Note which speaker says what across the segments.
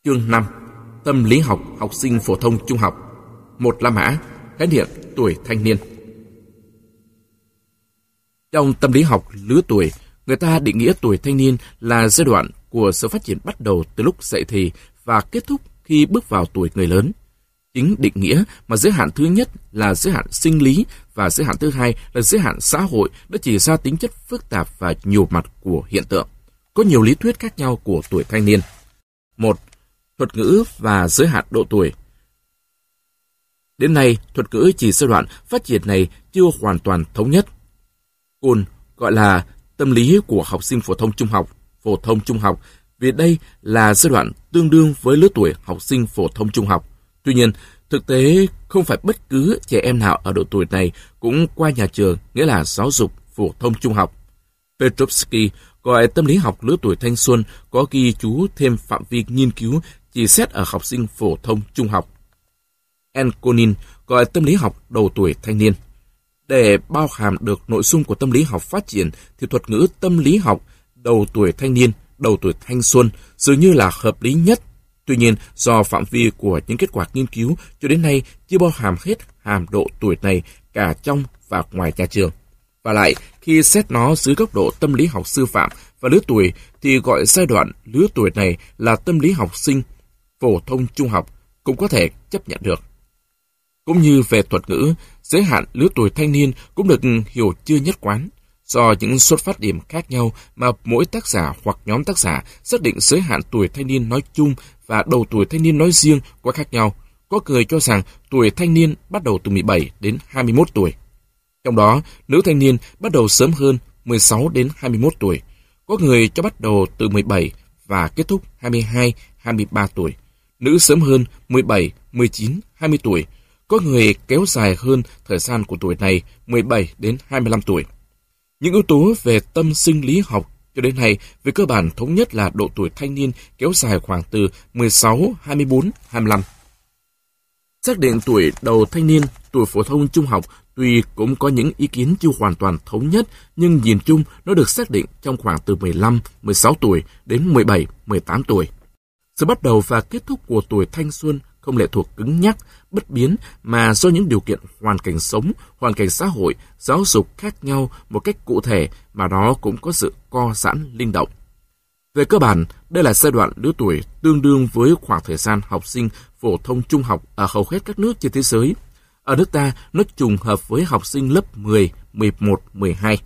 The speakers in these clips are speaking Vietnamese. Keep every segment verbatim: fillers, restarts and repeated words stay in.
Speaker 1: Chương năm. Tâm lý học học sinh phổ thông trung học. Một La Mã, khái niệm tuổi thanh niên. Trong tâm lý học lứa tuổi, người ta định nghĩa tuổi thanh niên là giai đoạn của sự phát triển bắt đầu từ lúc dậy thì và kết thúc khi bước vào tuổi người lớn. Chính định nghĩa mà giới hạn thứ nhất là giới hạn sinh lý và giới hạn thứ hai là giới hạn xã hội đã chỉ ra tính chất phức tạp và nhiều mặt của hiện tượng. Có nhiều lý thuyết khác nhau của tuổi thanh niên. Một. Thuật ngữ và giới hạn độ tuổi. Đến nay, thuật ngữ chỉ giai đoạn phát triển này chưa hoàn toàn thống nhất. Kuhn gọi là tâm lý của học sinh phổ thông trung học, phổ thông trung học, vì đây là giai đoạn tương đương với lứa tuổi học sinh phổ thông trung học. Tuy nhiên, thực tế không phải bất cứ trẻ em nào ở độ tuổi này cũng qua nhà trường, nghĩa là giáo dục phổ thông trung học. Petrovsky gọi tâm lý học lứa tuổi thanh xuân có ghi chú thêm phạm vi nghiên cứu chỉ xét ở học sinh phổ thông trung học. Enkonin gọi tâm lý học đầu tuổi thanh niên. Để bao hàm được nội dung của tâm lý học phát triển thì thuật ngữ tâm lý học đầu tuổi thanh niên, đầu tuổi thanh xuân dường như là hợp lý nhất. Tuy nhiên, do phạm vi của những kết quả nghiên cứu cho đến nay chưa bao hàm hết hàm độ tuổi này cả trong và ngoài nhà trường. Và lại, khi xét nó dưới góc độ tâm lý học sư phạm và lứa tuổi thì gọi giai đoạn lứa tuổi này là tâm lý học sinh phổ thông trung học cũng có thể chấp nhận được. Cũng như về thuật ngữ, giới hạn lứa tuổi thanh niên cũng được hiểu chưa nhất quán. Do những xuất phát điểm khác nhau mà mỗi tác giả hoặc nhóm tác giả xác định giới hạn tuổi thanh niên nói chung và đầu tuổi thanh niên nói riêng có khác nhau. Có người cho rằng tuổi thanh niên bắt đầu từ mười bảy đến hai mươi mốt tuổi. Trong đó, nữ thanh niên bắt đầu sớm hơn mười sáu đến hai mươi mốt tuổi. Có người cho bắt đầu từ mười bảy và kết thúc hai mươi hai đến hai mươi ba tuổi. Nữ sớm hơn mười bảy, mười chín, hai mươi tuổi. Có người kéo dài hơn thời gian của tuổi này mười bảy đến hai mươi lăm tuổi. Những yếu tố về tâm sinh lý học cho đến nay về cơ bản thống nhất là độ tuổi thanh niên kéo dài khoảng từ mười sáu, hai mươi bốn, hai mươi lăm. Xác định tuổi đầu thanh niên, tuổi phổ thông trung học tuy cũng có những ý kiến chưa hoàn toàn thống nhất, nhưng nhìn chung nó được xác định trong khoảng từ mười lăm, mười sáu tuổi đến mười bảy, mười tám tuổi. Sự bắt đầu và kết thúc của tuổi thanh xuân không lệ thuộc cứng nhắc, bất biến mà do những điều kiện hoàn cảnh sống, hoàn cảnh xã hội, giáo dục khác nhau một cách cụ thể mà nó cũng có sự co giãn linh động. Về cơ bản, đây là giai đoạn lứa tuổi tương đương với khoảng thời gian học sinh phổ thông trung học ở hầu hết các nước trên thế giới. Ở nước ta, nó trùng hợp với học sinh lớp mười, mười một, mười hai.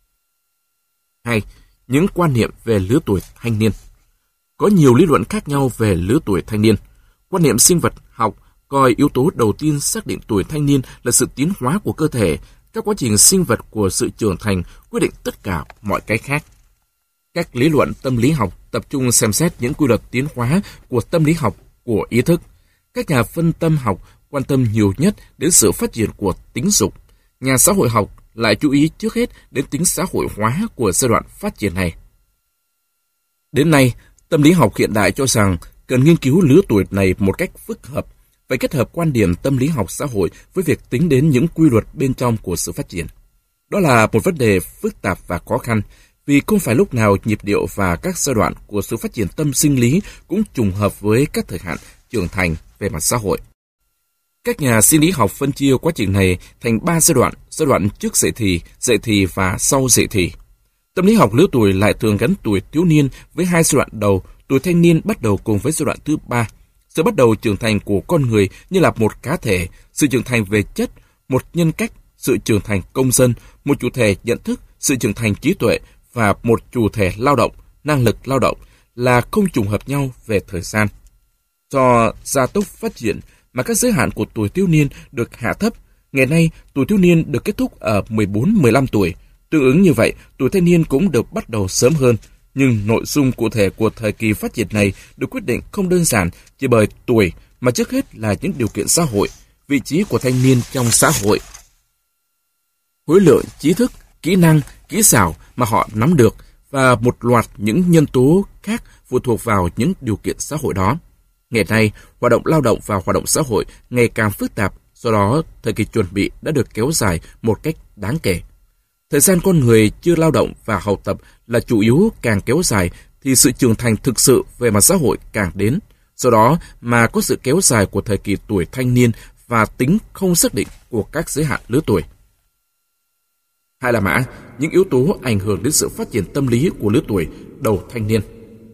Speaker 1: hai. Những quan niệm về lứa tuổi thanh niên. Có nhiều lý luận khác nhau về lứa tuổi thanh niên. Quan niệm sinh vật học coi yếu tố đầu tiên xác định tuổi thanh niên là sự tiến hóa của cơ thể, các quá trình sinh vật của sự trưởng thành quyết định tất cả mọi cái khác. Các lý luận tâm lý học tập trung xem xét những quy luật tiến hóa của tâm lý học của ý thức. Các nhà phân tâm học quan tâm nhiều nhất đến sự phát triển của tính dục. Nhà xã hội học lại chú ý trước hết đến tính xã hội hóa của giai đoạn phát triển này. Đến nay, tâm lý học hiện đại cho rằng cần nghiên cứu lứa tuổi này một cách phức hợp, phải kết hợp quan điểm tâm lý học xã hội với việc tính đến những quy luật bên trong của sự phát triển. Đó là một vấn đề phức tạp và khó khăn, vì không phải lúc nào nhịp điệu và các giai đoạn của sự phát triển tâm sinh lý cũng trùng hợp với các thời hạn trưởng thành về mặt xã hội. Các nhà sinh lý học phân chia quá trình này thành ba giai đoạn, giai đoạn trước dậy thì, dậy thì và sau dậy thì. Tâm lý học lứa tuổi lại thường gắn tuổi thiếu niên với hai giai đoạn đầu, tuổi thanh niên bắt đầu cùng với giai đoạn thứ ba. Sự bắt đầu trưởng thành của con người như là một cá thể, sự trưởng thành về chất, một nhân cách, sự trưởng thành công dân, một chủ thể nhận thức, sự trưởng thành trí tuệ và một chủ thể lao động, năng lực lao động là không trùng hợp nhau về thời gian. Do gia tốc phát triển mà các giới hạn của tuổi thiếu niên được hạ thấp, ngày nay tuổi thiếu niên được kết thúc ở mười bốn, mười lăm tuổi. Tương ứng như vậy, tuổi thanh niên cũng được bắt đầu sớm hơn. Nhưng nội dung cụ thể của thời kỳ phát triển này được quyết định không đơn giản chỉ bởi tuổi, mà trước hết là những điều kiện xã hội, vị trí của thanh niên trong xã hội, khối lượng trí thức, kỹ năng, kỹ xảo mà họ nắm được và một loạt những nhân tố khác phụ thuộc vào những điều kiện xã hội đó. Ngày nay, hoạt động lao động và hoạt động xã hội ngày càng phức tạp, do đó thời kỳ chuẩn bị đã được kéo dài một cách đáng kể. Thời gian con người chưa lao động và học tập là chủ yếu càng kéo dài thì sự trưởng thành thực sự về mặt xã hội càng đến. do đó mà có sự kéo dài của thời kỳ tuổi thanh niên và tính không xác định của các giới hạn lứa tuổi. Hai là mã, những yếu tố ảnh hưởng đến sự phát triển tâm lý của lứa tuổi đầu thanh niên.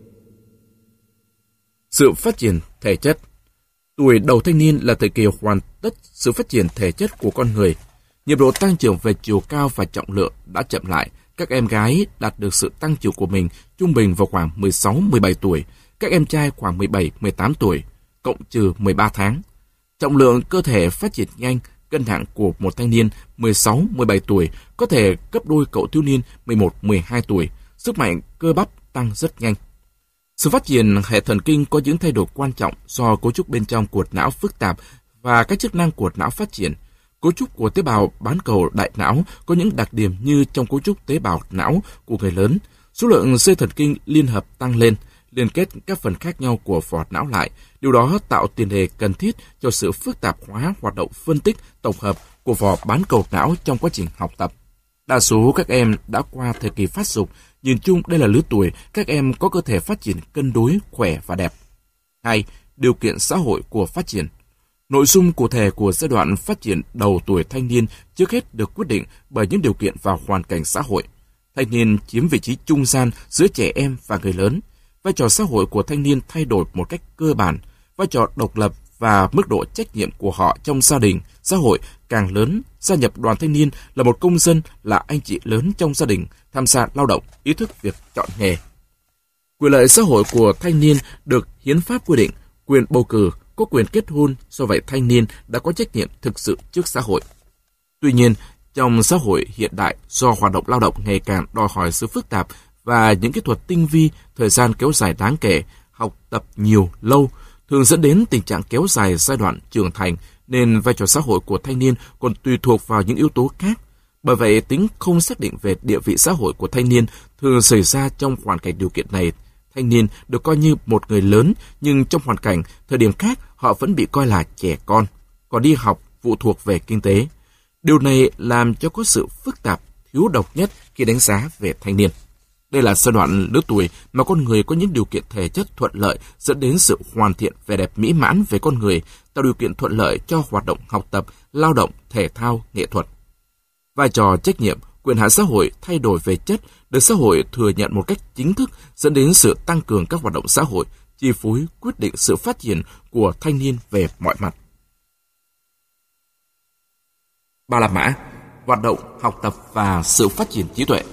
Speaker 1: Sự phát triển thể chất. Tuổi đầu thanh niên là thời kỳ hoàn tất sự phát triển thể chất của con người. Nhịp độ tăng trưởng về chiều cao và trọng lượng đã chậm lại. Các em gái đạt được sự tăng trưởng của mình trung bình vào khoảng mười sáu mười bảy tuổi, các em trai khoảng mười bảy mười tám tuổi, cộng trừ mười ba tháng. Trọng lượng cơ thể phát triển nhanh, cân nặng của một thanh niên mười sáu mười bảy tuổi có thể gấp đôi cậu thiếu niên mười một mười hai tuổi, sức mạnh cơ bắp tăng rất nhanh. Sự phát triển hệ thần kinh có những thay đổi quan trọng do cấu trúc bên trong của não phức tạp và các chức năng của não phát triển. Cấu trúc của tế bào bán cầu đại não có những đặc điểm như trong cấu trúc tế bào não của người lớn. Số lượng dây thần kinh liên hợp tăng lên, liên kết các phần khác nhau của vỏ não lại. Điều đó tạo tiền đề cần thiết cho sự phức tạp hóa hoạt động phân tích, tổng hợp của vỏ bán cầu não trong quá trình học tập. Đa số các em đã qua thời kỳ phát dục, nhìn chung đây là lứa tuổi các em có cơ thể phát triển cân đối, khỏe và đẹp. Hai. Điều kiện xã hội của phát triển. Nội dung cụ thể của giai đoạn phát triển đầu tuổi thanh niên trước hết được quyết định bởi những điều kiện và hoàn cảnh xã hội. Thanh niên chiếm vị trí trung gian giữa trẻ em và người lớn. Vai trò xã hội của thanh niên thay đổi một cách cơ bản. Vai trò độc lập và mức độ trách nhiệm của họ trong gia đình, xã hội càng lớn. Gia nhập đoàn thanh niên là một công dân, là anh chị lớn trong gia đình, tham gia lao động, ý thức việc chọn nghề. Quyền lợi xã hội của thanh niên được hiến pháp quy định, quyền bầu cử, có quyền kết hôn, do vậy thanh niên đã có trách nhiệm thực sự trước xã hội. Tuy nhiên, trong xã hội hiện đại, do hoạt động lao động ngày càng đòi hỏi sự phức tạp và những kỹ thuật tinh vi, thời gian kéo dài đáng kể, học tập nhiều, lâu, thường dẫn đến tình trạng kéo dài giai đoạn trưởng thành, nên vai trò xã hội của thanh niên còn tùy thuộc vào những yếu tố khác. Bởi vậy, tính không xác định về địa vị xã hội của thanh niên thường xảy ra trong hoàn cảnh điều kiện này. Thanh niên được coi như một người lớn, nhưng trong hoàn cảnh, thời điểm khác, họ vẫn bị coi là trẻ con, còn đi học phụ thuộc về kinh tế. Điều này làm cho có sự phức tạp, thiếu độc nhất khi đánh giá về thanh niên. Đây là giai đoạn lứa tuổi mà con người có những điều kiện thể chất thuận lợi dẫn đến sự hoàn thiện vẻ đẹp mỹ mãn về con người, tạo điều kiện thuận lợi cho hoạt động học tập, lao động, thể thao, nghệ thuật. Vai trò trách nhiệm, quyền hạn xã hội thay đổi về chất được xã hội thừa nhận một cách chính thức dẫn đến sự tăng cường các hoạt động xã hội, chi phối quyết định sự phát triển của thanh niên về mọi mặt. Ba la mã, hoạt động, học tập và sự phát triển trí tuệ.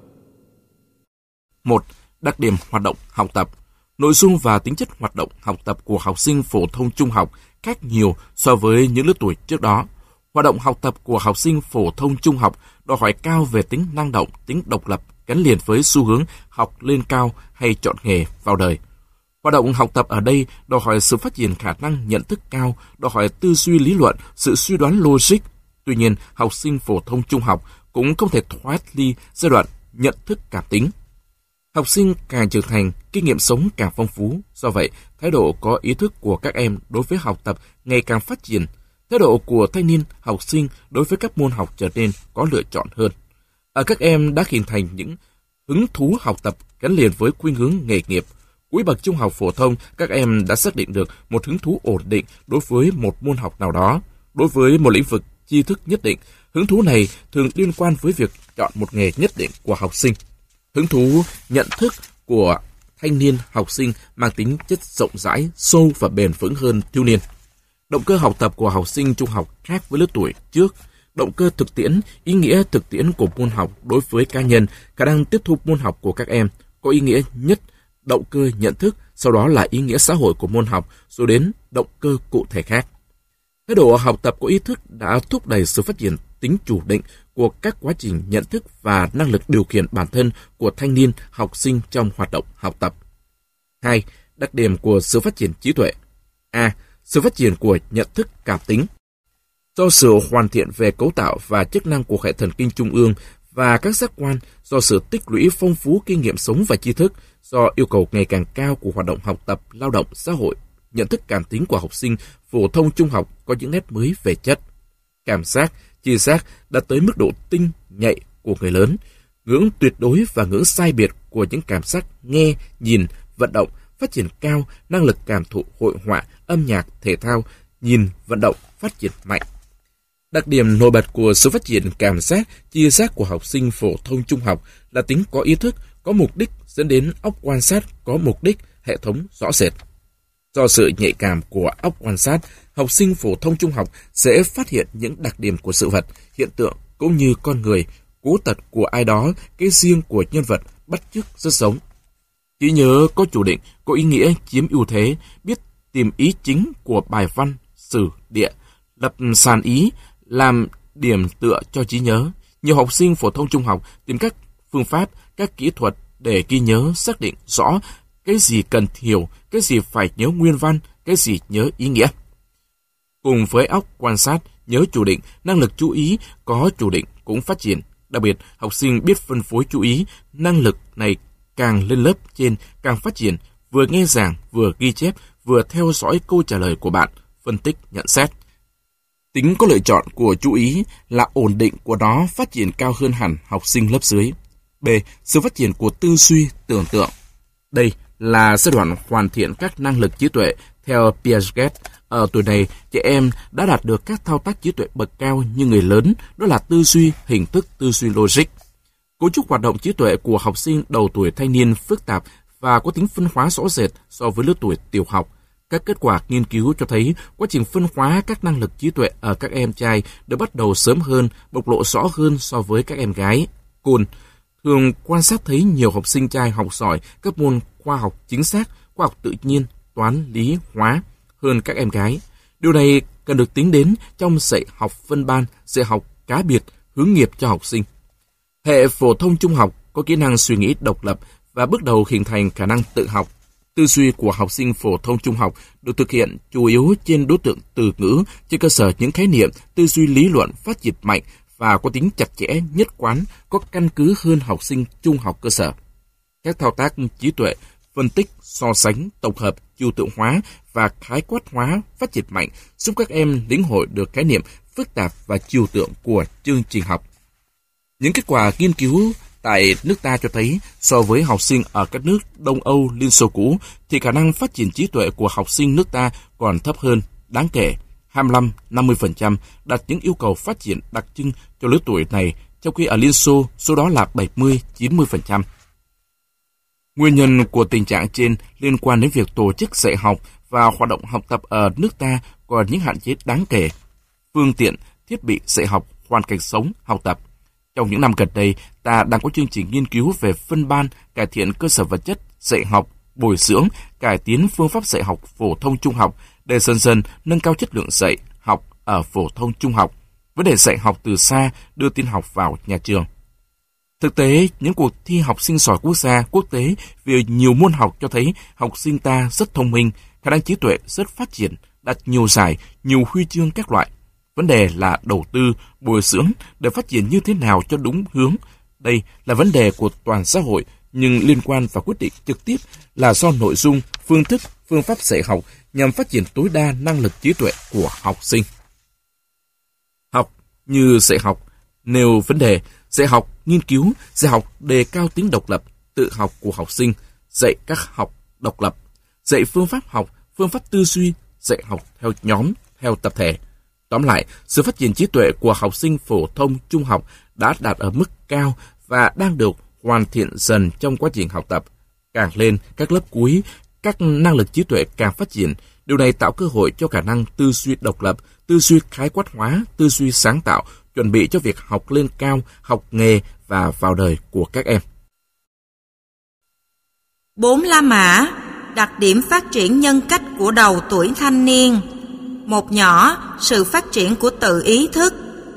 Speaker 1: Một. Đặc điểm hoạt động học tập. Nội dung và tính chất hoạt động học tập của học sinh phổ thông trung học khác nhiều so với những lứa tuổi trước đó. Hoạt động học tập của học sinh phổ thông trung học đòi hỏi cao về tính năng động, tính độc lập, gắn liền với xu hướng học lên cao hay chọn nghề vào đời. Hoạt động học tập ở đây đòi hỏi sự phát triển khả năng nhận thức cao, đòi hỏi tư duy lý luận, sự suy đoán logic. Tuy nhiên, học sinh phổ thông trung học cũng không thể thoát ly giai đoạn nhận thức cảm tính. Học sinh càng trưởng thành, kinh nghiệm sống càng phong phú. Do vậy, thái độ có ý thức của các em đối với học tập ngày càng phát triển. Thái độ của thanh niên, học sinh đối với các môn học trở nên có lựa chọn hơn. Ở các em đã hình thành những hứng thú học tập gắn liền với khuynh hướng nghề nghiệp. Cuối bậc trung học phổ thông, các em đã xác định được một hứng thú ổn định đối với một môn học nào đó. Đối với một lĩnh vực tri thức nhất định, hứng thú này thường liên quan với việc chọn một nghề nhất định của học sinh. Hứng thú nhận thức của thanh niên học sinh mang tính chất rộng rãi, sâu và bền vững hơn thiếu niên. Động cơ học tập của học sinh trung học khác với lứa tuổi trước. Động cơ thực tiễn, ý nghĩa thực tiễn của môn học đối với cá nhân, khả năng tiếp thu môn học của các em có ý nghĩa nhất, động cơ nhận thức, sau đó là ý nghĩa xã hội của môn học, rồi đến động cơ cụ thể khác. Thái độ học tập có ý thức đã thúc đẩy sự phát triển tính chủ định của các quá trình nhận thức và năng lực điều khiển bản thân của thanh niên học sinh trong hoạt động học tập. Hai. Đặc điểm của sự phát triển trí tuệ. A. Sự phát triển của nhận thức cảm tính. Do sự hoàn thiện về cấu tạo và chức năng của hệ thần kinh trung ương và các giác quan, do sự tích lũy phong phú kinh nghiệm sống và tri thức, do yêu cầu ngày càng cao của hoạt động học tập, lao động, xã hội, nhận thức cảm tính của học sinh phổ thông trung học có những nét mới về chất. Cảm giác, tri giác đã tới mức độ tinh, nhạy của người lớn, ngưỡng tuyệt đối và ngưỡng sai biệt của những cảm giác nghe, nhìn, vận động phát triển cao, năng lực cảm thụ hội họa, âm nhạc, thể thao, nhìn, vận động, phát triển mạnh. Đặc điểm nổi bật của sự phát triển cảm giác, chia giác của học sinh phổ thông trung học là tính có ý thức, có mục đích dẫn đến óc quan sát có mục đích, hệ thống rõ rệt. Do sự nhạy cảm của óc quan sát, học sinh phổ thông trung học sẽ phát hiện những đặc điểm của sự vật, hiện tượng cũng như con người, cố tật của ai đó, cái riêng của nhân vật, bắt chước rất giống. Trí nhớ có chủ định, có ý nghĩa chiếm ưu thế, biết tìm ý chính của bài văn, sử, địa, lập sàn ý, làm điểm tựa cho trí nhớ. Nhiều học sinh phổ thông trung học tìm các phương pháp, các kỹ thuật để ghi nhớ, xác định rõ cái gì cần hiểu, cái gì phải nhớ nguyên văn, cái gì nhớ ý nghĩa. Cùng với óc quan sát, nhớ chủ định, năng lực chú ý có chủ định cũng phát triển. Đặc biệt, học sinh biết phân phối chú ý, năng lực này càng lên lớp trên càng phát triển, vừa nghe giảng, vừa ghi chép, vừa theo dõi câu trả lời của bạn, phân tích, nhận xét. Tính có lựa chọn của chú ý là ổn định của nó phát triển cao hơn hẳn học sinh lớp dưới. B. Sự phát triển của tư duy, tưởng tượng. Đây là giai đoạn hoàn thiện các năng lực trí tuệ. Theo Piaget, ở tuổi này, trẻ em đã đạt được các thao tác trí tuệ bậc cao như người lớn, đó là tư duy, hình thức, tư duy logic. Cấu trúc hoạt động trí tuệ của học sinh đầu tuổi thanh niên phức tạp và có tính phân hóa rõ rệt so với lứa tuổi tiểu học. Các kết quả nghiên cứu cho thấy quá trình phân hóa các năng lực trí tuệ ở các em trai được bắt đầu sớm hơn, bộc lộ rõ hơn so với các em gái. Kuhn thường quan sát thấy nhiều học sinh trai học giỏi các môn khoa học chính xác, khoa học tự nhiên, toán, lý, hóa hơn các em gái. Điều này cần được tính đến trong dạy học phân ban, dạy học cá biệt, hướng nghiệp cho học sinh. Hệ phổ thông trung học có kỹ năng suy nghĩ độc lập và bước đầu hình thành khả năng tự học. Tư duy của học sinh phổ thông trung học được thực hiện chủ yếu trên đối tượng từ ngữ, trên cơ sở những khái niệm, tư duy lý luận phát triển mạnh và có tính chặt chẽ, nhất quán, có căn cứ hơn học sinh trung học cơ sở. Các thao tác trí tuệ, phân tích, so sánh, tổng hợp, trừu tượng hóa và khái quát hóa phát triển mạnh, giúp các em lĩnh hội được khái niệm phức tạp và trừu tượng của chương trình học. Những kết quả nghiên cứu tại nước ta cho thấy, so với học sinh ở các nước Đông Âu, Liên Xô cũ, thì khả năng phát triển trí tuệ của học sinh nước ta còn thấp hơn, đáng kể, hai mươi lăm đến năm mươi phần trăm đặt những yêu cầu phát triển đặc trưng cho lứa tuổi này, trong khi ở Liên Xô, số đó là bảy mươi đến chín mươi phần trăm. Nguyên nhân của tình trạng trên liên quan đến việc tổ chức dạy học và hoạt động học tập ở nước ta còn những hạn chế đáng kể. Phương tiện, thiết bị dạy học, hoàn cảnh sống, học tập. Trong những năm gần đây, ta đang có chương trình nghiên cứu về phân ban, cải thiện cơ sở vật chất, dạy học, bồi dưỡng, cải tiến phương pháp dạy học phổ thông trung học để dần dần nâng cao chất lượng dạy học ở phổ thông trung học. Vấn đề dạy học từ xa đưa tin học vào nhà trường. Thực tế, những cuộc thi học sinh giỏi quốc gia, quốc tế về nhiều môn học cho thấy học sinh ta rất thông minh, khả năng trí tuệ rất phát triển, đạt nhiều giải, nhiều huy chương các loại. Vấn đề là đầu tư, bồi dưỡng để phát triển như thế nào cho đúng hướng. Đây là vấn đề của toàn xã hội, nhưng liên quan và quyết định trực tiếp là do nội dung, phương thức, phương pháp dạy học nhằm phát triển tối đa năng lực trí tuệ của học sinh. Học như dạy học, nêu vấn đề, dạy học, nghiên cứu, dạy học đề cao tính độc lập, tự học của học sinh, dạy các học độc lập, dạy phương pháp học, phương pháp tư duy, dạy học theo nhóm, theo tập thể. Tóm lại, sự phát triển trí tuệ của học sinh phổ thông trung học đã đạt ở mức cao và đang được hoàn thiện dần trong quá trình học tập. Càng lên các lớp cuối, các năng lực trí tuệ càng phát triển. Điều này tạo cơ hội cho khả năng tư duy độc lập, tư duy khái quát hóa, tư duy sáng tạo, chuẩn bị cho việc học lên cao, học nghề và vào đời của các em.
Speaker 2: Bốn La Mã, đặc điểm phát triển nhân cách của đầu tuổi thanh niên. Một nhỏ, sự phát triển của tự ý thức.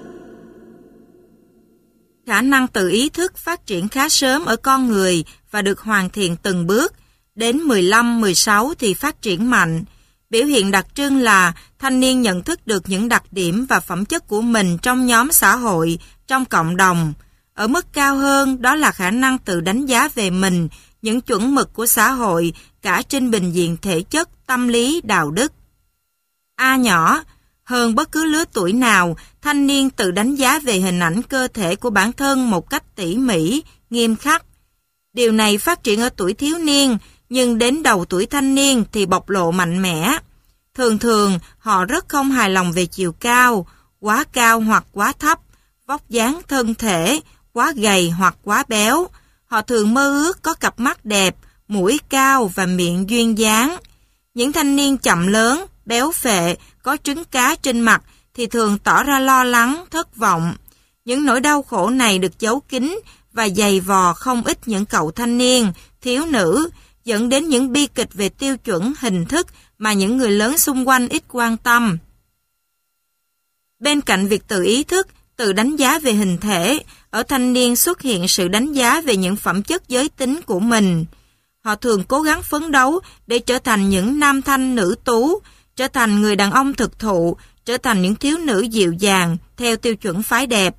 Speaker 2: Khả năng tự ý thức phát triển khá sớm ở con người và được hoàn thiện từng bước. Đến mười lăm mười sáu thì phát triển mạnh. Biểu hiện đặc trưng là thanh niên nhận thức được những đặc điểm và phẩm chất của mình trong nhóm xã hội, trong cộng đồng. Ở mức cao hơn, đó là khả năng tự đánh giá về mình, những chuẩn mực của xã hội, cả trên bình diện thể chất, tâm lý, đạo đức. A nhỏ, hơn bất cứ lứa tuổi nào, thanh niên tự đánh giá về hình ảnh cơ thể của bản thân một cách tỉ mỉ, nghiêm khắc. Điều này phát triển ở tuổi thiếu niên, nhưng đến đầu tuổi thanh niên thì bộc lộ mạnh mẽ. Thường thường, họ rất không hài lòng về chiều cao, quá cao hoặc quá thấp, vóc dáng thân thể, quá gầy hoặc quá béo. Họ thường mơ ước có cặp mắt đẹp, mũi cao và miệng duyên dáng. Những thanh niên chậm lớn, béo phệ, có trứng cá trên mặt thì thường tỏ ra lo lắng, thất vọng. Những nỗi đau khổ này được giấu kín và dày vò không ít những cậu thanh niên, thiếu nữ, dẫn đến những bi kịch về tiêu chuẩn hình thức mà những người lớn xung quanh ít quan tâm. Bên cạnh việc tự ý thức, tự đánh giá về hình thể, ở thanh niên xuất hiện sự đánh giá về những phẩm chất giới tính của mình. Họ thường cố gắng phấn đấu để trở thành những nam thanh nữ tú, trở thành người đàn ông thực thụ, trở thành những thiếu nữ dịu dàng theo tiêu chuẩn phái đẹp.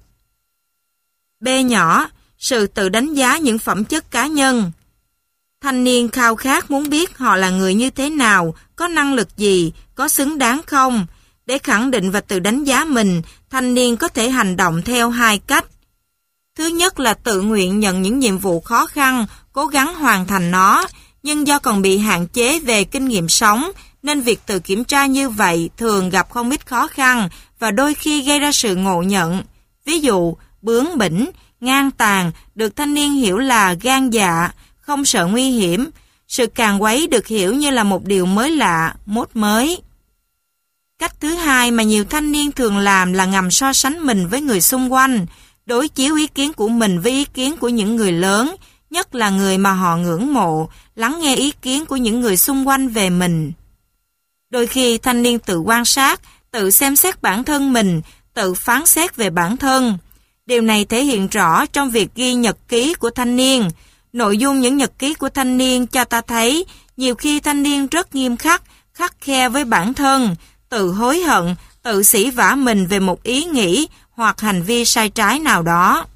Speaker 2: B nhỏ, sự tự đánh giá những phẩm chất cá nhân. Thanh niên khao khát muốn biết họ là người như thế nào, có năng lực gì, có xứng đáng không. Để khẳng định và tự đánh giá mình, thanh niên có thể hành động theo hai cách. Thứ nhất là tự nguyện nhận những nhiệm vụ khó khăn, cố gắng hoàn thành nó, nhưng do còn bị hạn chế về kinh nghiệm sống, nên việc tự kiểm tra như vậy thường gặp không ít khó khăn và đôi khi gây ra sự ngộ nhận. Ví dụ, bướng bỉnh, ngang tàn được thanh niên hiểu là gan dạ, không sợ nguy hiểm. Sự càn quấy được hiểu như là một điều mới lạ, mốt mới. Cách thứ hai mà nhiều thanh niên thường làm là ngầm so sánh mình với người xung quanh, đối chiếu ý kiến của mình với ý kiến của những người lớn, nhất là người mà họ ngưỡng mộ, lắng nghe ý kiến của những người xung quanh về mình. Đôi khi thanh niên tự quan sát, tự xem xét bản thân mình, tự phán xét về bản thân. Điều này thể hiện rõ trong việc ghi nhật ký của thanh niên. Nội dung những nhật ký của thanh niên cho ta thấy nhiều khi thanh niên rất nghiêm khắc, khắt khe với bản thân, tự hối hận, tự sỉ vả mình về một ý nghĩ hoặc hành vi sai trái nào đó.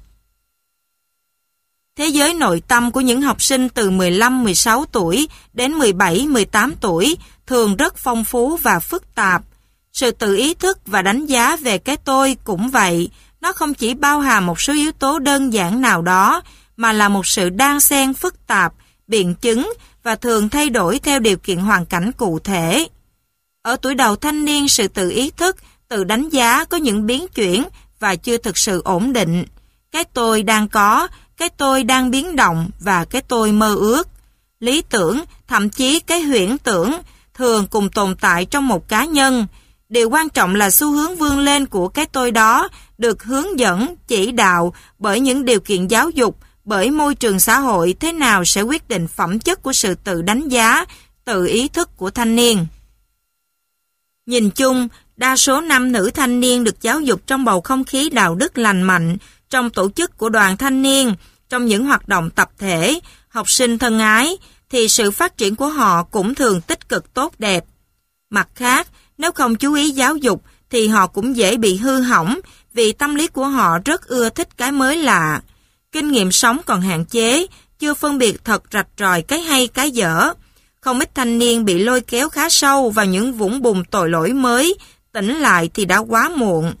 Speaker 2: Thế giới nội tâm của những học sinh từ mười lăm mười sáu tuổi đến mười bảy mười tám tuổi thường rất phong phú và phức tạp. Sự tự ý thức và đánh giá về cái tôi cũng vậy, nó không chỉ bao hàm một số yếu tố đơn giản nào đó, mà là một sự đan xen phức tạp, biện chứng và thường thay đổi theo điều kiện hoàn cảnh cụ thể. Ở tuổi đầu thanh niên, sự tự ý thức, tự đánh giá có những biến chuyển và chưa thực sự ổn định. Cái tôi đang có, cái tôi đang biến động và cái tôi mơ ước. Lý tưởng, thậm chí cái huyễn tưởng, thường cùng tồn tại trong một cá nhân. Điều quan trọng là xu hướng vươn lên của cái tôi đó được hướng dẫn, chỉ đạo bởi những điều kiện giáo dục, bởi môi trường xã hội thế nào sẽ quyết định phẩm chất của sự tự đánh giá, tự ý thức của thanh niên. Nhìn chung, đa số nam nữ thanh niên được giáo dục trong bầu không khí đạo đức lành mạnh, trong tổ chức của đoàn thanh niên, trong những hoạt động tập thể, học sinh thân ái, thì sự phát triển của họ cũng thường tích cực tốt đẹp. Mặt khác, nếu không chú ý giáo dục, thì họ cũng dễ bị hư hỏng, vì tâm lý của họ rất ưa thích cái mới lạ. Kinh nghiệm sống còn hạn chế, chưa phân biệt thật rạch ròi cái hay cái dở. Không ít thanh niên bị lôi kéo khá sâu vào những vũng bùn tội lỗi mới, tỉnh lại thì đã quá muộn.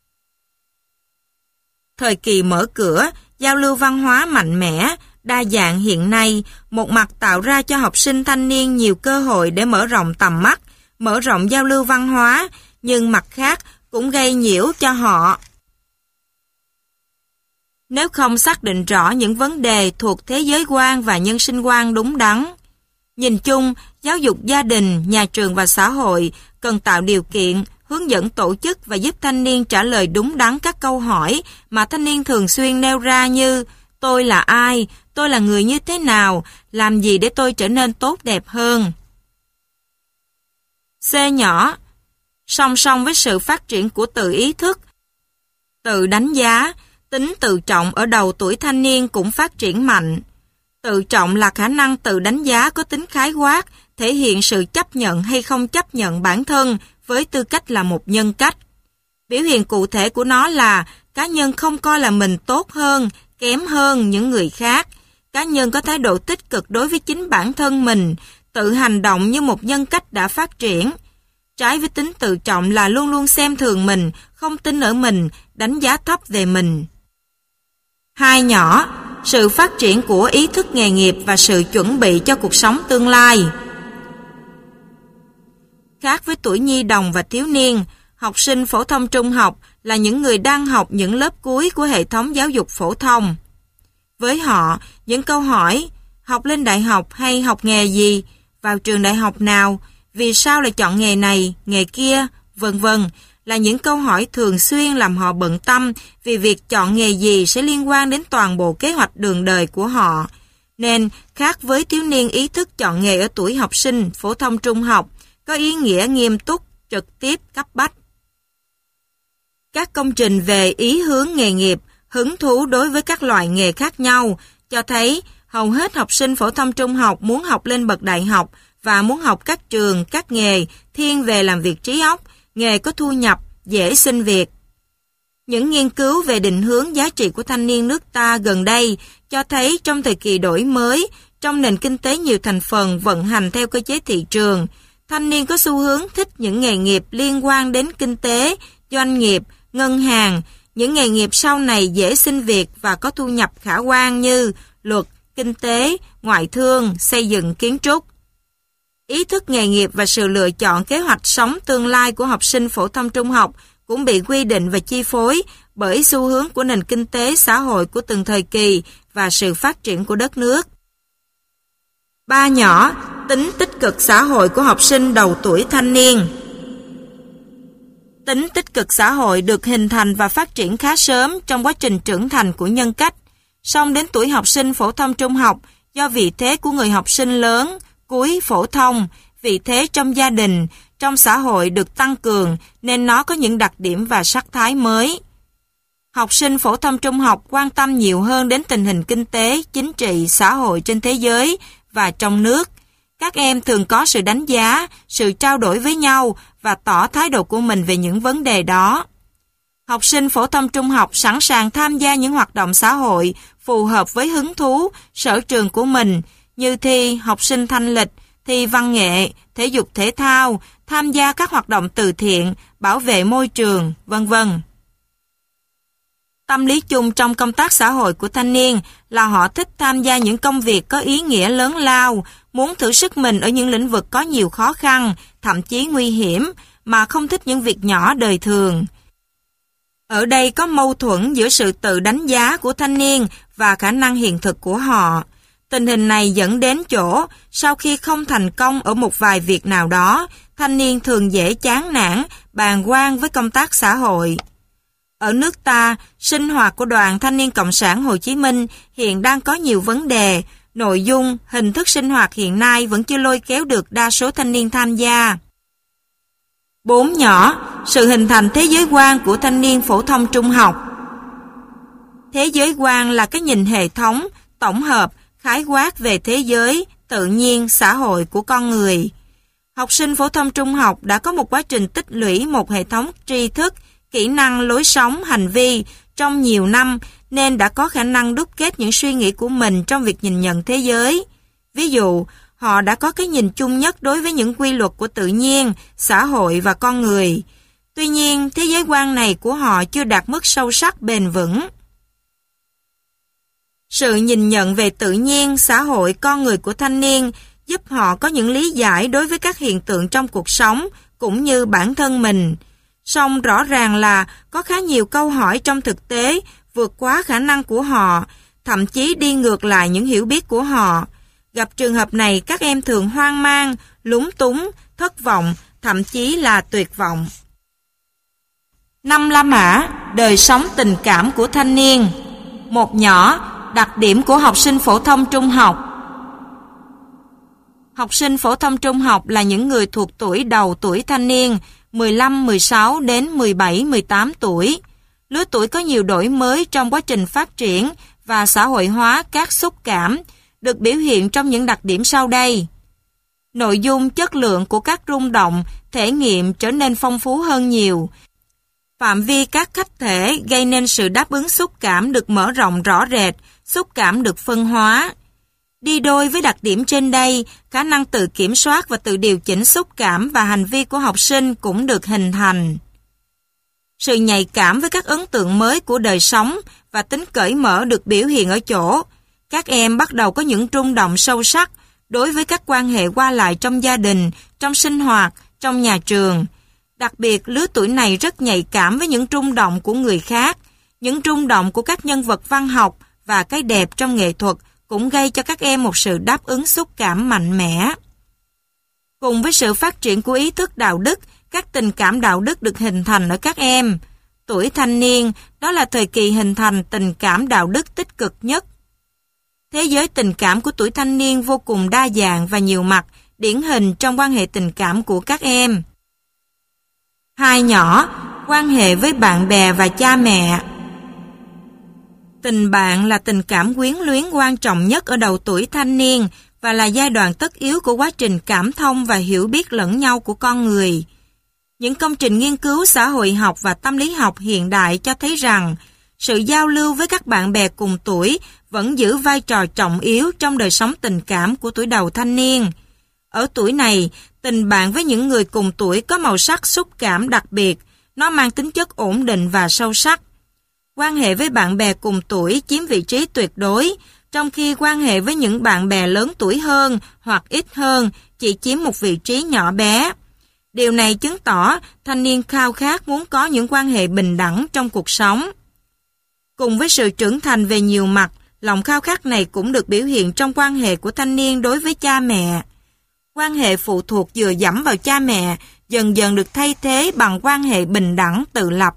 Speaker 2: Thời kỳ mở cửa, giao lưu văn hóa mạnh mẽ, đa dạng hiện nay, một mặt tạo ra cho học sinh thanh niên nhiều cơ hội để mở rộng tầm mắt, mở rộng giao lưu văn hóa, nhưng mặt khác cũng gây nhiễu cho họ. Nếu không xác định rõ những vấn đề thuộc thế giới quan và nhân sinh quan đúng đắn. Nhìn chung, giáo dục gia đình, nhà trường và xã hội cần tạo điều kiện, hướng dẫn tổ chức và giúp thanh niên trả lời đúng đắn các câu hỏi mà thanh niên thường xuyên nêu ra như: tôi là ai, tôi là người như thế nào, làm gì để tôi trở nên tốt đẹp hơn. C nhỏ, song song với sự phát triển của tự ý thức, tự đánh giá, tính tự trọng ở đầu tuổi thanh niên cũng phát triển mạnh. Tự trọng là khả năng tự đánh giá có tính khái quát, thể hiện sự chấp nhận hay không chấp nhận bản thân với tư cách là một nhân cách. Biểu hiện cụ thể của nó là cá nhân không coi là mình tốt hơn, kém hơn những người khác. Cá nhân có thái độ tích cực đối với chính bản thân mình, tự hành động như một nhân cách đã phát triển. Trái với tính tự trọng là luôn luôn xem thường mình, không tin ở mình, đánh giá thấp về mình. Hai nhỏ, sự phát triển của ý thức nghề nghiệp và sự chuẩn bị cho cuộc sống tương lai. Khác với tuổi nhi đồng và thiếu niên, học sinh phổ thông trung học là những người đang học những lớp cuối của hệ thống giáo dục phổ thông. Với họ, những câu hỏi học lên đại học hay học nghề gì, vào trường đại học nào, vì sao lại chọn nghề này, nghề kia, vân vân là những câu hỏi thường xuyên làm họ bận tâm vì việc chọn nghề gì sẽ liên quan đến toàn bộ kế hoạch đường đời của họ. Nên, khác với thiếu niên, ý thức chọn nghề ở tuổi học sinh phổ thông trung học có ý nghĩa nghiêm túc, trực tiếp, cấp bách. Các công trình về ý hướng nghề nghiệp, hứng thú đối với các loại nghề khác nhau cho thấy hầu hết học sinh phổ thông trung học muốn học lên bậc đại học và muốn học các trường, các nghề thiên về làm việc trí óc, nghề có thu nhập, dễ xin việc. Những nghiên cứu về định hướng giá trị của thanh niên nước ta gần đây cho thấy trong thời kỳ đổi mới, trong nền kinh tế nhiều thành phần vận hành theo cơ chế thị trường, thanh niên có xu hướng thích những nghề nghiệp liên quan đến kinh tế, doanh nghiệp, ngân hàng, những nghề nghiệp sau này dễ xin việc và có thu nhập khả quan như luật, kinh tế, ngoại thương, xây dựng, kiến trúc. Ý thức nghề nghiệp và sự lựa chọn kế hoạch sống tương lai của học sinh phổ thông trung học cũng bị quy định và chi phối bởi xu hướng của nền kinh tế xã hội của từng thời kỳ và sự phát triển của đất nước. Ba nhỏ, tính tích cực xã hội của học sinh đầu tuổi thanh niên. Tính tích cực xã hội được hình thành và phát triển khá sớm trong quá trình trưởng thành của nhân cách. Song đến tuổi học sinh phổ thông trung học, do vị thế của người học sinh lớn, cuối phổ thông, vị thế trong gia đình, trong xã hội được tăng cường nên nó có những đặc điểm và sắc thái mới. Học sinh phổ thông trung học quan tâm nhiều hơn đến tình hình kinh tế, chính trị, xã hội trên thế giới và trong nước. Các em thường có sự đánh giá, sự trao đổi với nhau và tỏ thái độ của mình về những vấn đề đó. Học sinh phổ thông trung học sẵn sàng tham gia những hoạt động xã hội phù hợp với hứng thú, sở trường của mình, như thi học sinh thanh lịch, thi văn nghệ, thể dục thể thao, tham gia các hoạt động từ thiện, bảo vệ môi trường, vân vân. Tâm lý chung trong công tác xã hội của thanh niên là họ thích tham gia những công việc có ý nghĩa lớn lao, muốn thử sức mình ở những lĩnh vực có nhiều khó khăn, thậm chí nguy hiểm, mà không thích những việc nhỏ đời thường. Ở đây có mâu thuẫn giữa sự tự đánh giá của thanh niên và khả năng hiện thực của họ. Tình hình này dẫn đến chỗ, sau khi không thành công ở một vài việc nào đó, thanh niên thường dễ chán nản, bàng quan với công tác xã hội. Ở nước ta, sinh hoạt của Đoàn Thanh niên Cộng sản Hồ Chí Minh hiện đang có nhiều vấn đề, nội dung, hình thức sinh hoạt hiện nay vẫn chưa lôi kéo được đa số thanh niên tham gia. Bốn nhỏ, sự hình thành thế giới quan của thanh niên phổ thông trung học. Thế giới quan là cái nhìn hệ thống, tổng hợp, khái quát về thế giới, tự nhiên, xã hội của con người. Học sinh phổ thông trung học đã có một quá trình tích lũy một hệ thống tri thức, kỹ năng, lối sống, hành vi trong nhiều năm nên đã có khả năng đúc kết những suy nghĩ của mình trong việc nhìn nhận thế giới. Ví dụ, họ đã có cái nhìn chung nhất đối với những quy luật của tự nhiên, xã hội và con người. Tuy nhiên, thế giới quan này của họ chưa đạt mức sâu sắc bền vững. Sự nhìn nhận về tự nhiên, xã hội, con người của thanh niên giúp họ có những lý giải đối với các hiện tượng trong cuộc sống cũng như bản thân mình. Song rõ ràng là có khá nhiều câu hỏi trong thực tế vượt quá khả năng của họ, thậm chí đi ngược lại những hiểu biết của họ. Gặp trường hợp này, các em thường hoang mang, lúng túng, thất vọng, thậm chí là tuyệt vọng. Năm La Mã, đời sống tình cảm của thanh niên. Một nhỏ, đặc điểm của học sinh phổ thông trung học. Học sinh phổ thông trung học là những người thuộc tuổi đầu tuổi thanh niên, mười lăm, mười sáu đến mười bảy, mười tám tuổi. Lứa tuổi có nhiều đổi mới trong quá trình phát triển và xã hội hóa các xúc cảm, được biểu hiện trong những đặc điểm sau đây. Nội dung, chất lượng của các rung động, thể nghiệm trở nên phong phú hơn nhiều. Phạm vi các khách thể gây nên sự đáp ứng xúc cảm được mở rộng rõ rệt, xúc cảm được phân hóa. Đi đôi với đặc điểm trên đây, khả năng tự kiểm soát và tự điều chỉnh xúc cảm và hành vi của học sinh cũng được hình thành. Sự nhạy cảm với các ấn tượng mới của đời sống và tính cởi mở được biểu hiện ở chỗ các em bắt đầu có những rung động sâu sắc đối với các quan hệ qua lại trong gia đình, trong sinh hoạt, trong nhà trường. Đặc biệt, lứa tuổi này rất nhạy cảm với những rung động của người khác, những rung động của các nhân vật văn học và cái đẹp trong nghệ thuật cũng gây cho các em một sự đáp ứng xúc cảm mạnh mẽ. Cùng với sự phát triển của ý thức đạo đức, các tình cảm đạo đức được hình thành ở các em. Tuổi thanh niên, đó là thời kỳ hình thành tình cảm đạo đức tích cực nhất. Thế giới tình cảm của tuổi thanh niên vô cùng đa dạng và nhiều mặt, điển hình trong quan hệ tình cảm của các em. Hai nhỏ, quan hệ với bạn bè và cha mẹ. Tình bạn là tình cảm quyến luyến quan trọng nhất ở đầu tuổi thanh niên và là giai đoạn tất yếu của quá trình cảm thông và hiểu biết lẫn nhau của con người. Những công trình nghiên cứu xã hội học và tâm lý học hiện đại cho thấy rằng sự giao lưu với các bạn bè cùng tuổi vẫn giữ vai trò trọng yếu trong đời sống tình cảm của tuổi đầu thanh niên. Ở tuổi này, tình bạn với những người cùng tuổi có màu sắc xúc cảm đặc biệt, nó mang tính chất ổn định và sâu sắc. Quan hệ với bạn bè cùng tuổi chiếm vị trí tuyệt đối, trong khi quan hệ với những bạn bè lớn tuổi hơn hoặc ít hơn chỉ chiếm một vị trí nhỏ bé. Điều này chứng tỏ thanh niên khao khát muốn có những quan hệ bình đẳng trong cuộc sống. Cùng với sự trưởng thành về nhiều mặt, lòng khao khát này cũng được biểu hiện trong quan hệ của thanh niên đối với cha mẹ. Quan hệ phụ thuộc dựa dẫm vào cha mẹ dần dần được thay thế bằng quan hệ bình đẳng tự lập.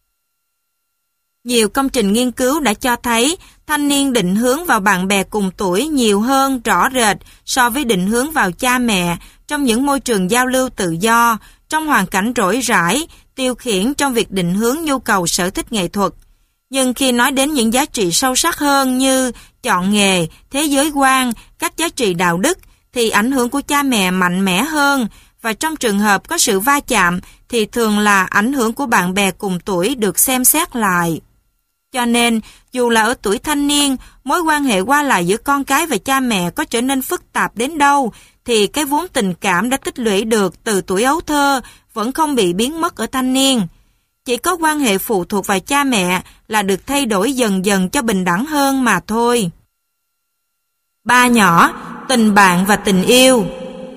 Speaker 2: Nhiều công trình nghiên cứu đã cho thấy thanh niên định hướng vào bạn bè cùng tuổi nhiều hơn rõ rệt so với định hướng vào cha mẹ trong những môi trường giao lưu tự do, trong hoàn cảnh rỗi rãi, tiêu khiển trong việc định hướng nhu cầu sở thích nghệ thuật. Nhưng khi nói đến những giá trị sâu sắc hơn như chọn nghề, thế giới quan, các giá trị đạo đức, thì ảnh hưởng của cha mẹ mạnh mẽ hơn, và trong trường hợp có sự va chạm thì thường là ảnh hưởng của bạn bè cùng tuổi được xem xét lại. Cho nên, dù là ở tuổi thanh niên, mối quan hệ qua lại giữa con cái và cha mẹ có trở nên phức tạp đến đâu, thì cái vốn tình cảm đã tích lũy được từ tuổi ấu thơ vẫn không bị biến mất ở thanh niên. Chỉ có quan hệ phụ thuộc vào cha mẹ là được thay đổi dần dần cho bình đẳng hơn mà thôi. Ba nhỏ, tình bạn và tình yêu.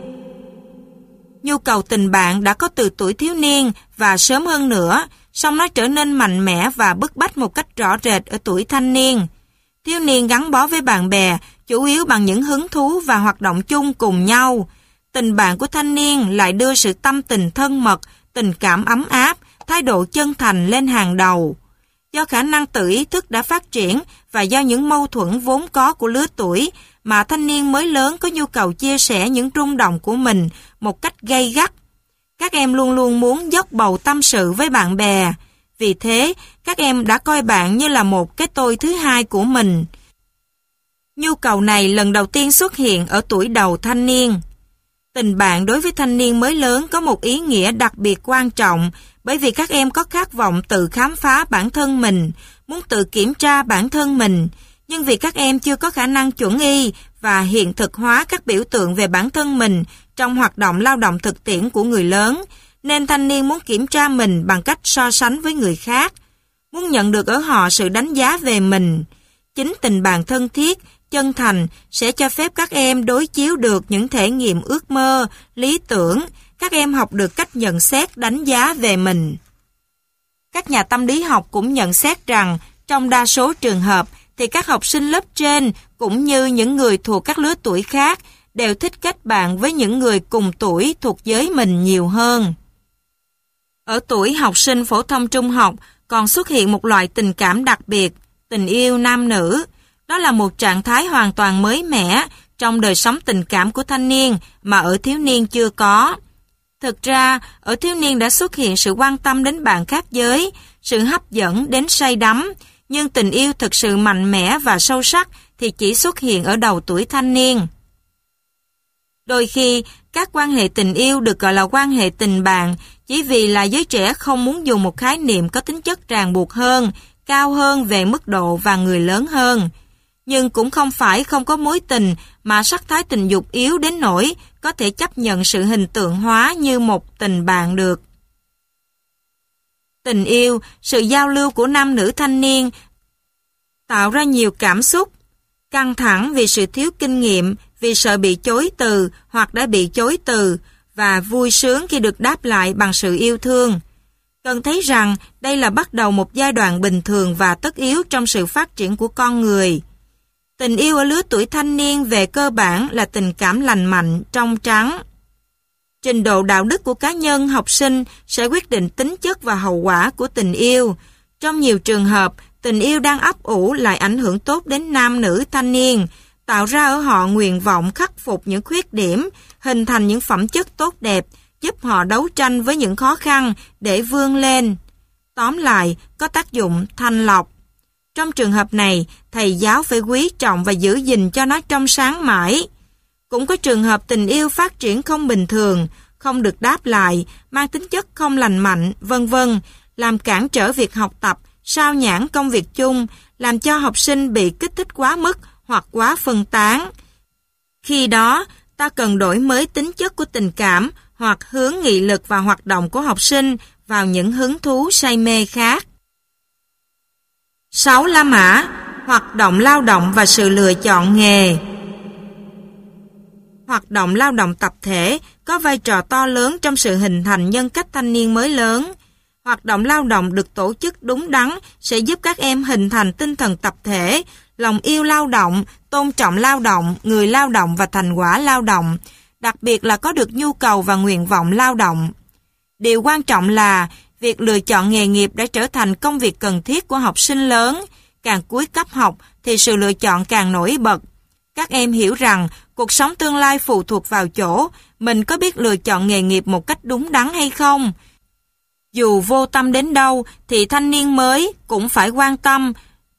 Speaker 2: Nhu cầu tình bạn đã có từ tuổi thiếu niên và sớm hơn nữa, song nó trở nên mạnh mẽ và bức bách một cách rõ rệt ở tuổi thanh niên. Thiếu niên gắn bó với bạn bè, chủ yếu bằng những hứng thú và hoạt động chung cùng nhau. Tình bạn của thanh niên lại đưa sự tâm tình thân mật, tình cảm ấm áp, thái độ chân thành lên hàng đầu. Do khả năng tự ý thức đã phát triển và do những mâu thuẫn vốn có của lứa tuổi mà thanh niên mới lớn có nhu cầu chia sẻ những rung động của mình một cách gay gắt. Các em luôn luôn muốn dốc bầu tâm sự với bạn bè. Vì thế, các em đã coi bạn như là một cái tôi thứ hai của mình. Nhu cầu này lần đầu tiên xuất hiện ở tuổi đầu thanh niên. Tình bạn đối với thanh niên mới lớn có một ý nghĩa đặc biệt quan trọng bởi vì các em có khát vọng tự khám phá bản thân mình, muốn tự kiểm tra bản thân mình. Nhưng vì các em chưa có khả năng chuẩn y và hiện thực hóa các biểu tượng về bản thân mình trong hoạt động lao động thực tiễn của người lớn, nên thanh niên muốn kiểm tra mình bằng cách so sánh với người khác, muốn nhận được ở họ sự đánh giá về mình. Chính tình bạn thân thiết, chân thành sẽ cho phép các em đối chiếu được những thể nghiệm ước mơ, lý tưởng, các em học được cách nhận xét đánh giá về mình. Các nhà tâm lý học cũng nhận xét rằng trong đa số trường hợp thì các học sinh lớp trên cũng như những người thuộc các lứa tuổi khác đều thích kết bạn với những người cùng tuổi thuộc giới mình nhiều hơn. Ở tuổi học sinh phổ thông trung học còn xuất hiện một loại tình cảm đặc biệt, tình yêu nam nữ. Đó là một trạng thái hoàn toàn mới mẻ trong đời sống tình cảm của thanh niên mà ở thiếu niên chưa có. Thực ra, ở thiếu niên đã xuất hiện sự quan tâm đến bạn khác giới, sự hấp dẫn đến say đắm, nhưng tình yêu thực sự mạnh mẽ và sâu sắc thì chỉ xuất hiện ở đầu tuổi thanh niên. Đôi khi, các quan hệ tình yêu được gọi là quan hệ tình bạn chỉ vì là giới trẻ không muốn dùng một khái niệm có tính chất ràng buộc hơn, cao hơn về mức độ và người lớn hơn. Nhưng cũng không phải không có mối tình mà sắc thái tình dục yếu đến nỗi có thể chấp nhận sự hình tượng hóa như một tình bạn được. Tình yêu, sự giao lưu của nam nữ thanh niên tạo ra nhiều cảm xúc, căng thẳng vì sự thiếu kinh nghiệm, vì sợ bị chối từ hoặc đã bị chối từ, và vui sướng khi được đáp lại bằng sự yêu thương. Cần thấy rằng đây là bắt đầu một giai đoạn bình thường và tất yếu trong sự phát triển của con người. Tình yêu ở lứa tuổi thanh niên về cơ bản là tình cảm lành mạnh, trong trắng. Trình độ đạo đức của cá nhân, học sinh sẽ quyết định tính chất và hậu quả của tình yêu. Trong nhiều trường hợp, tình yêu đang ấp ủ lại ảnh hưởng tốt đến nam nữ thanh niên, tạo ra ở họ nguyện vọng khắc phục những khuyết điểm, hình thành những phẩm chất tốt đẹp, giúp họ đấu tranh với những khó khăn để vươn lên. Tóm lại, có tác dụng thanh lọc. Trong trường hợp này, thầy giáo phải quý trọng và giữ gìn cho nó trong sáng mãi. Cũng có trường hợp tình yêu phát triển không bình thường, không được đáp lại, mang tính chất không lành mạnh, vân vân, làm cản trở việc học tập, sao nhãng công việc chung, làm cho học sinh bị kích thích quá mức hoặc quá phân tán. Khi đó, ta cần đổi mới tính chất của tình cảm hoặc hướng nghị lực và hoạt động của học sinh vào những hứng thú say mê khác. sáu. La mã, hoạt động lao động và sự lựa chọn nghề. Hoạt động lao động tập thể có vai trò to lớn trong sự hình thành nhân cách thanh niên mới lớn. Hoạt động lao động được tổ chức đúng đắn sẽ giúp các em hình thành tinh thần tập thể, lòng yêu lao động, tôn trọng lao động, người lao động và thành quả lao động, đặc biệt là có được nhu cầu và nguyện vọng lao động. Điều quan trọng là việc lựa chọn nghề nghiệp đã trở thành công việc cần thiết của học sinh lớn. Càng cuối cấp học thì sự lựa chọn càng nổi bật. Các em hiểu rằng cuộc sống tương lai phụ thuộc vào chỗ mình có biết lựa chọn nghề nghiệp một cách đúng đắn hay không. Dù vô tâm đến đâu thì thanh niên mới cũng phải quan tâm,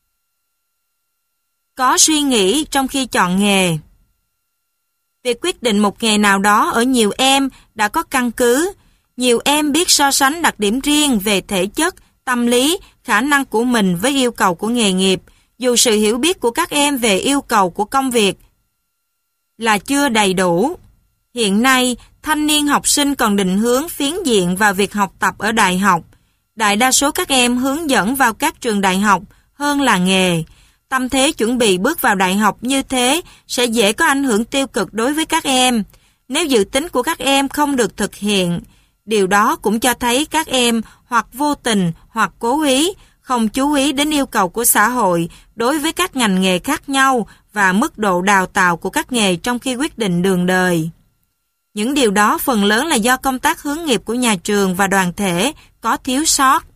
Speaker 2: có suy nghĩ trong khi chọn nghề. Việc quyết định một nghề nào đó ở nhiều em đã có căn cứ. Nhiều em biết so sánh đặc điểm riêng về thể chất, tâm lý, khả năng của mình với yêu cầu của nghề nghiệp, dù sự hiểu biết của các em về yêu cầu của công việc là chưa đầy đủ. Hiện nay, thanh niên học sinh còn định hướng phiến diện vào việc học tập ở đại học. Đại đa số các em hướng dẫn vào các trường đại học hơn là nghề. Tâm thế chuẩn bị bước vào đại học như thế sẽ dễ có ảnh hưởng tiêu cực đối với các em. Nếu dự tính của các em không được thực hiện, điều đó cũng cho thấy các em hoặc vô tình hoặc cố ý không chú ý đến yêu cầu của xã hội đối với các ngành nghề khác nhau và mức độ đào tạo của các nghề trong khi quyết định đường đời. Những điều đó phần lớn là do công tác hướng nghiệp của nhà trường và đoàn thể có thiếu sót.